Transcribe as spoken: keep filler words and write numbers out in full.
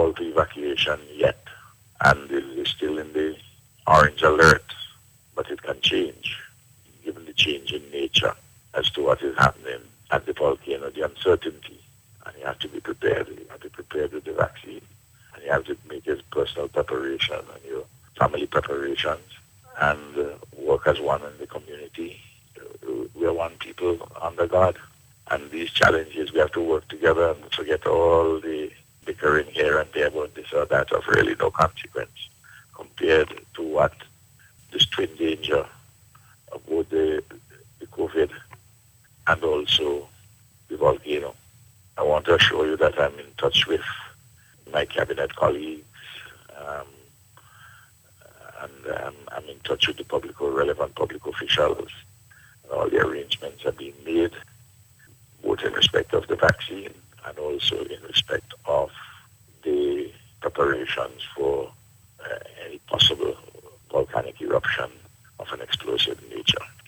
call to evacuation yet, and it is still in the orange alert, but it can change given the change in nature as to what is happening at the volcano, the uncertainty. And you have to be prepared. You have to be prepared with the vaccine. And you have to make your personal preparation and your family preparations and uh, work as one in the community. We are one people under God. And these challenges, we have to work together and forget all the bickering here and there about this or that of really no consequence compared to what this twin danger of both the, the COVID and also the volcano. I want to assure you that I'm in touch with my cabinet colleagues, um, and um, I'm in touch with the public or relevant public officials. And all the arrangements are being made, both in respect of the vaccine and also in respect of the preparations for uh, any possible volcanic eruption of an explosive nature.